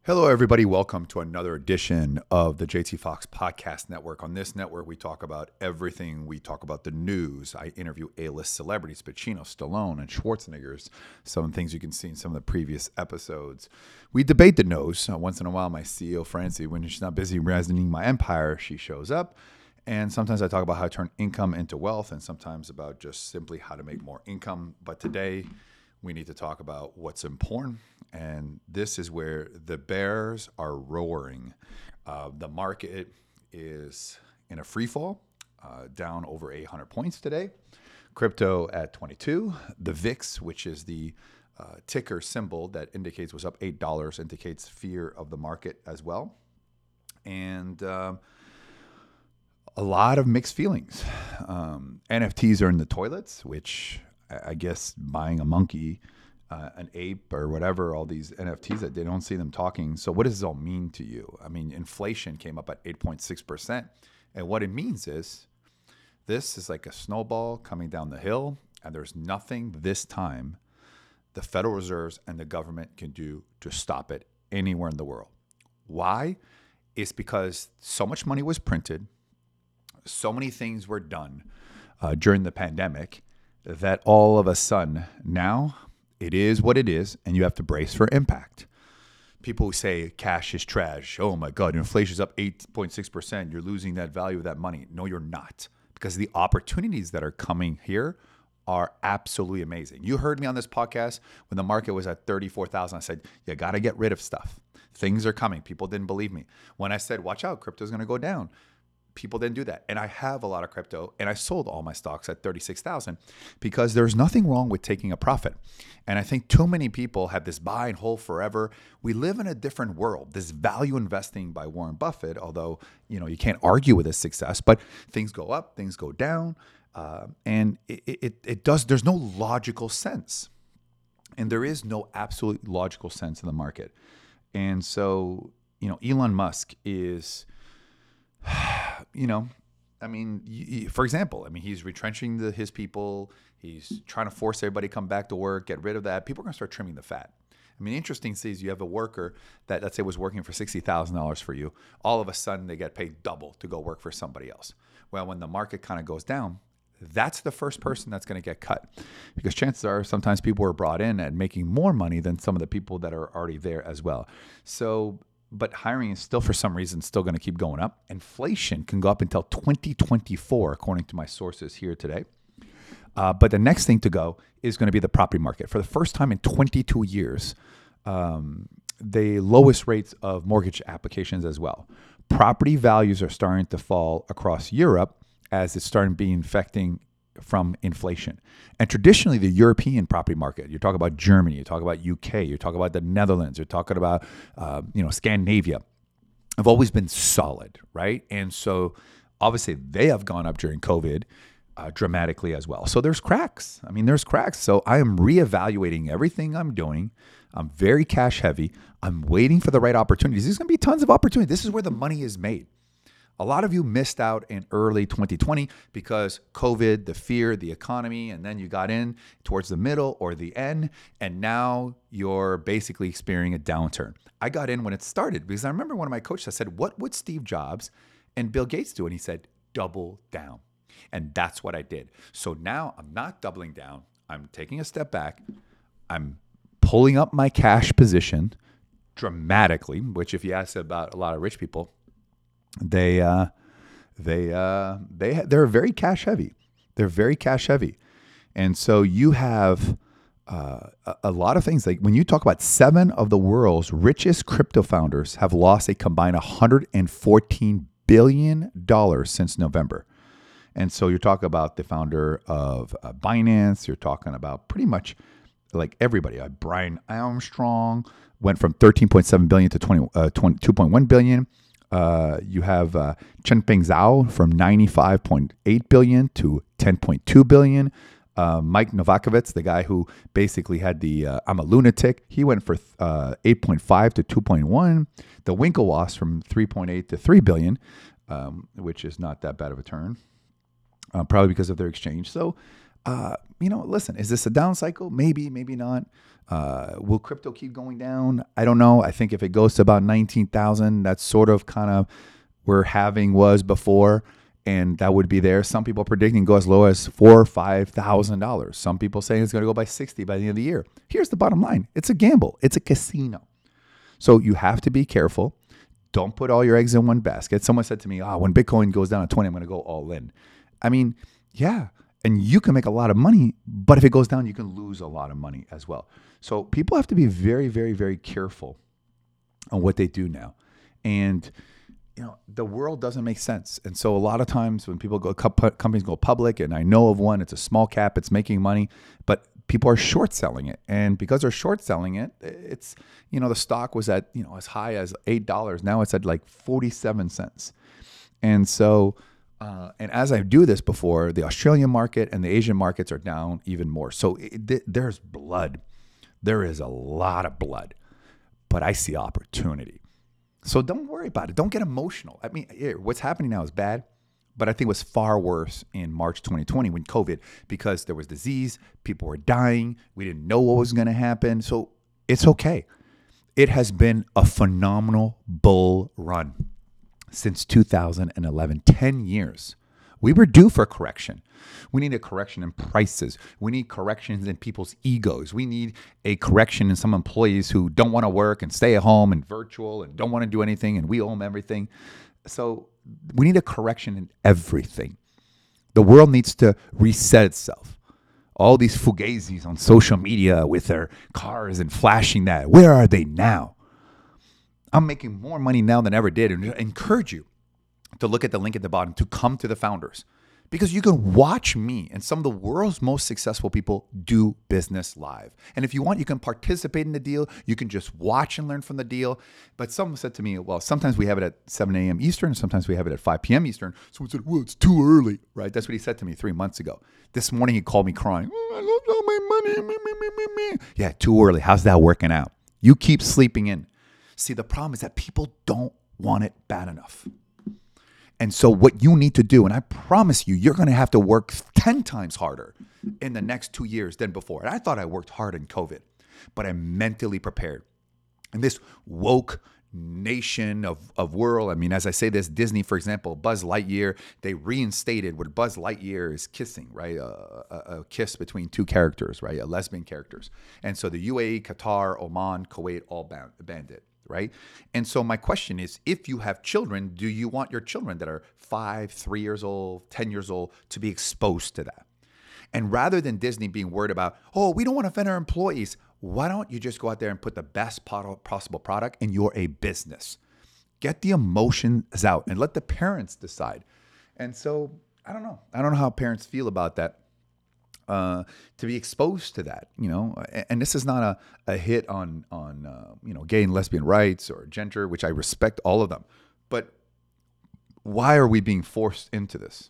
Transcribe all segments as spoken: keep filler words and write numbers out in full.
Hello, everybody. Welcome to another edition of the J T Fox Podcast Network. On this network, we talk about everything. We talk about the news. I interview A-list celebrities, Pacino, Stallone, and Schwarzeneggers. Some things you can see in some of the previous episodes. We debate the nose. Uh, once in a while, my C E O, Francie, when she's not busy resonating my empire, she shows up. And sometimes I talk about how to turn income into wealth, and sometimes about just simply how to make more income. But today, we need to talk about what's important, and this is where the bears are roaring. Uh, the market is in a free fall, uh, down over eight hundred points today. Crypto at twenty-two. The V I X, which is the uh, ticker symbol that indicates was up eight dollars, indicates fear of the market as well. And um, a lot of mixed feelings. Um, N F Ts are in the toilets, which I guess buying a monkey, uh, an ape or whatever, all these N F Ts, that they don't see them talking. So what does this all mean to you? I mean, inflation came up at eight point six percent. And what it means is this is like a snowball coming down the hill, and there's nothing this time the Federal Reserves and the government can do to stop it anywhere in the world. Why? It's because so much money was printed, so many things were done uh, during the pandemic, that all of a sudden now it is what it is, and you have to brace for impact. People who say cash is trash. Oh my God, inflation's up eight point six percent. You're losing that value of that money. No, you're not, because the opportunities that are coming here are absolutely amazing. You heard me on this podcast when the market was at thirty-four thousand. I said, you got to get rid of stuff. Things are coming. People didn't believe me. When I said, watch out, crypto's going to go down, people didn't do that. And I have a lot of crypto, and I sold all my stocks at thirty-six thousand because there's nothing wrong with taking a profit. And I think too many people have this buy and hold forever. We live in a different world. This value investing by Warren Buffett, although, you know, you can't argue with his success, but things go up, things go down. Uh, and it, it, it does, there's no logical sense. And there is no absolute logical sense in the market. And so, you know, Elon Musk is, you know, I mean, for example, I mean, he's retrenching the, his people. He's trying to force everybody to come back to work, get rid of that. People are going to start trimming the fat. I mean, interesting is you have a worker that, let's say, was working for sixty thousand dollars for you. All of a sudden, they get paid double to go work for somebody else. Well, when the market kind of goes down, that's the first person that's going to get cut, because chances are sometimes people are brought in at making more money than some of the people that are already there as well. So, but hiring is still, for some reason, still going to keep going up. Inflation can go up until twenty twenty-four, according to my sources here today. Uh, but the next thing to go is going to be the property market. For the first time in twenty-two years, um, the lowest rates of mortgage applications as well. Property values are starting to fall across Europe as it's starting to be infecting from inflation. And traditionally, the European property market, you talk about Germany, you talk about U K, you talk about the Netherlands, you're talking about uh, you know, Scandinavia, have always been solid, right? And so obviously they have gone up during COVID uh, dramatically as well. So there's cracks. I mean, there's cracks. So I am reevaluating everything I'm doing. I'm very cash heavy. I'm waiting for the right opportunities. There's going to be tons of opportunities. This is where the money is made. A lot of you missed out in early twenty twenty because COVID, the fear, the economy, and then you got in towards the middle or the end, and now you're basically experiencing a downturn. I got in when it started because I remember one of my coaches, I said, what would Steve Jobs and Bill Gates do? And he said, double down. And that's what I did. So now I'm not doubling down. I'm taking a step back. I'm pulling up my cash position dramatically, which if you ask about a lot of rich people, They, uh, they, uh, they, they're very cash heavy. They're very cash heavy. And so you have uh, a, a lot of things. Like when you talk about seven of the world's richest crypto founders have lost a combined one hundred fourteen billion dollars since November. And so you're talking about the founder of uh, Binance. You're talking about pretty much like everybody. Uh, Brian Armstrong went from thirteen point seven billion dollars to twenty, uh, twenty-two point one billion dollars. Uh, you have uh, Changpeng Zhao from ninety-five point eight billion dollars to ten point two billion dollars. Uh, Mike Novakovitz, the guy who basically had the uh, I'm a lunatic, he went for uh, eight point five to two point one. The Winklevoss from three point eight to three billion dollars, um, which is not that bad of a turn, uh, probably because of their exchange. So Uh, you know, listen, is this a down cycle? Maybe, maybe not. Uh, will crypto keep going down? I don't know. I think if it goes to about nineteen thousand, that's sort of kind of where halving was before, and that would be there. Some people are predicting go as low as four or five thousand dollars. Some people saying it's going to go by sixty by the end of the year. Here's the bottom line: it's a gamble. It's a casino. So you have to be careful. Don't put all your eggs in one basket. Someone said to me, "Ah, oh, when Bitcoin goes down to twenty, I'm going to go all in." I mean, yeah, and you can make a lot of money, but if it goes down, you can lose a lot of money as well. So people have to be very, very, very careful on what they do now. And you know, the world doesn't make sense. And so a lot of times when people go, companies go public, and I know of one, it's a small cap, it's making money, but people are short selling it. And because they're short selling it, it's, you know, the stock was at, you know, as high as eight dollars. Now it's at like forty-seven cents. And so, uh, and as I do this before, the Australian market and the Asian markets are down even more. So it, there's blood. There is a lot of blood, but I see opportunity. So don't worry about it. Don't get emotional. I mean, what's happening now is bad, but I think it was far worse in March twenty twenty when COVID, because there was disease, people were dying, we didn't know what was going to happen. So it's okay. It has been a phenomenal bull run since two thousand eleven, ten years. We were due for correction. We need a correction in prices. We need corrections in people's egos. We need a correction in some employees who don't want to work and stay at home and virtual and don't want to do anything, and we owe them everything. So we need a correction in everything. The world needs to reset itself. All these fugazis on social media with their cars and flashing that, where are they now? I'm making more money now than I ever did, and I encourage you to look at the link at the bottom to come to the founders, because you can watch me and some of the world's most successful people do business live. And if you want, you can participate in the deal. You can just watch and learn from the deal. But someone said to me, well, sometimes we have it at seven a.m. Eastern, and sometimes we have it at five p.m. Eastern. Someone said, well, it's too early, right? That's what he said to me three months ago. This morning, he called me crying. Oh, I lost all my money. Me, me, me, me, me. Yeah, too early. How's that working out? You keep sleeping in. See, the problem is that people don't want it bad enough. And so what you need to do, and I promise you, you're going to have to work ten times harder in the next two years than before. And I thought I worked hard in COVID, but I'm mentally prepared. And this woke nation of, of world, I mean, as I say this, Disney, for example, Buzz Lightyear, they reinstated what Buzz Lightyear is kissing, right? A, a, a kiss between two characters, right? A lesbian characters. And so the U A E, Qatar, Oman, Kuwait all banned, banned it. Right? And so my question is, if you have children, do you want your children that are five, three years old, ten years old to be exposed to that? And rather than Disney being worried about, oh, we don't want to offend our employees, why don't you just go out there and put the best possible product, and you're a business? Get the emotions out and let the parents decide. And so I don't know. I don't know how parents feel about that. Uh, to be exposed to that, you know, and, and this is not a, a hit on, on uh, you know, gay and lesbian rights or gender, which I respect all of them. But why are we being forced into this,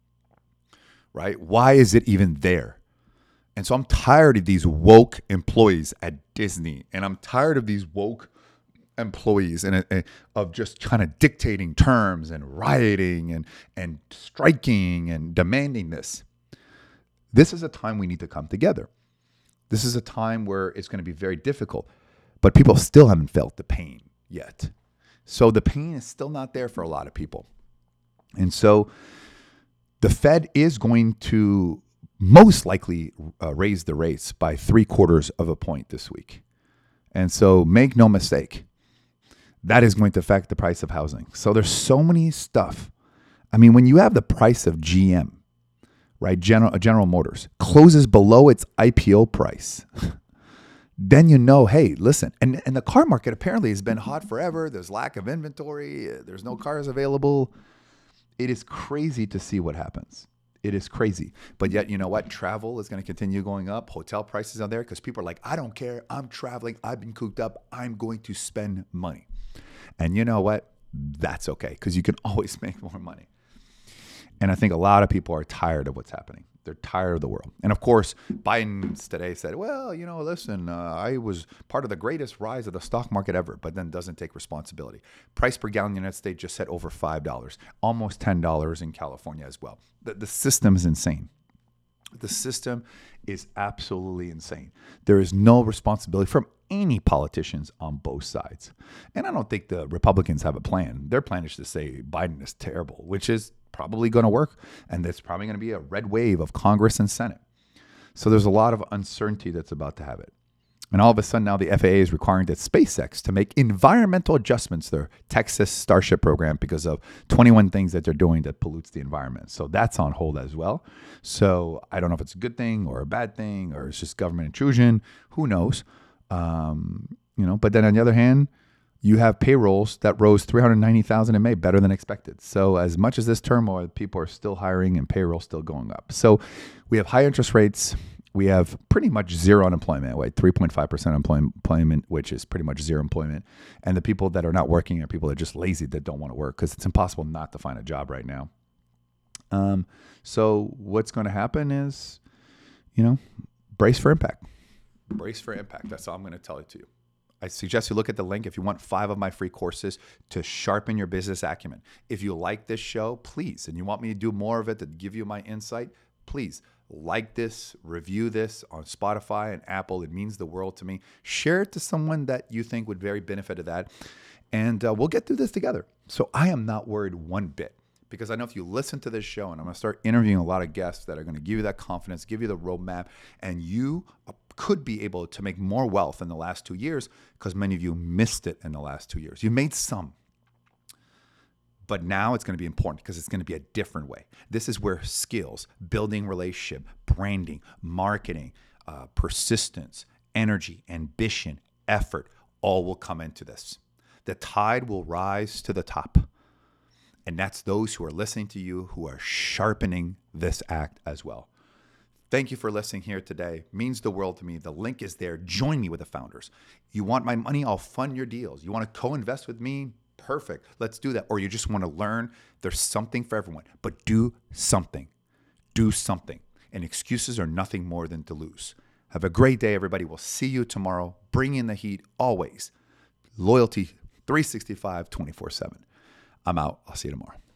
right? Why is it even there? And so I'm tired of these woke employees at Disney, and I'm tired of these woke employees and uh, of just kind of dictating terms and rioting and, and striking and demanding this. This is a time we need to come together. This is a time where it's going to be very difficult, but people still haven't felt the pain yet. So the pain is still not there for a lot of people. And so the Fed is going to most likely uh, raise the rates by three quarters of a point this week. And so make no mistake, that is going to affect the price of housing. So there's so many stuff. I mean, when you have the price of G M, right, General, General Motors, closes below its I P O price, then you know, hey, listen, and, and the car market apparently has been hot forever. There's lack of inventory. There's no cars available. It is crazy to see what happens. It is crazy. But yet, you know what? Travel is going to continue going up. Hotel prices are there because people are like, I don't care. I'm traveling. I've been cooped up. I'm going to spend money. And you know what? That's okay, because you can always make more money. And I think a lot of people are tired of what's happening. They're tired of the world. And of course, Biden today said, well, you know, listen, uh, I was part of the greatest rise of the stock market ever, but then doesn't take responsibility. Price per gallon in the United States just hit over five dollars, almost ten dollars in California as well. The, the system is insane. The system is absolutely insane. There is no responsibility from any politicians on both sides. And I don't think the Republicans have a plan. Their plan is to say Biden is terrible, which is probably going to work. And there's probably going to be a red wave of Congress and Senate. So there's a lot of uncertainty that's about to have it. And all of a sudden now the F A A is requiring that SpaceX to make environmental adjustments to their Texas Starship program because of twenty-one things that they're doing that pollutes the environment. So that's on hold as well. So I don't know if it's a good thing or a bad thing or it's just government intrusion. Who knows? Um, you know, but then on the other hand, you have payrolls that rose three hundred ninety thousand in May, better than expected. So as much as this turmoil, people are still hiring and payroll still going up. So we have high interest rates. We have pretty much zero unemployment, right? three point five percent unemployment, which is pretty much zero employment. And the people that are not working are people that are just lazy, that don't want to work because it's impossible not to find a job right now. Um, so what's going to happen is, you know, brace for impact. Brace for impact. That's all I'm going to tell it to you. I suggest you look at the link if you want five of my free courses to sharpen your business acumen. If you like this show, please, and you want me to do more of it to give you my insight, please like this, review this on Spotify and Apple. It means the world to me. Share it to someone that you think would very benefit of that. And uh, we'll get through this together. So I am not worried one bit because I know if you listen to this show, and I'm going to start interviewing a lot of guests that are going to give you that confidence, give you the roadmap, and you could be able to make more wealth in the last two years because many of you missed it in the last two years. You made some. But now it's going to be important because it's going to be a different way. This is where skills, building relationship, branding, marketing, uh, persistence, energy, ambition, effort, all will come into this. The tide will rise to the top. And that's those who are listening to you who are sharpening this act as well. Thank you for listening here today. It means the world to me. The link is there. Join me with the founders. You want my money? I'll fund your deals. You want to co-invest with me? Perfect. Let's do that. Or you just want to learn. There's something for everyone. But do something. Do something. And excuses are nothing more than to lose. Have a great day, everybody. We'll see you tomorrow. Bring in the heat always. Loyalty three sixty-five, twenty-four seven. I'm out. I'll see you tomorrow.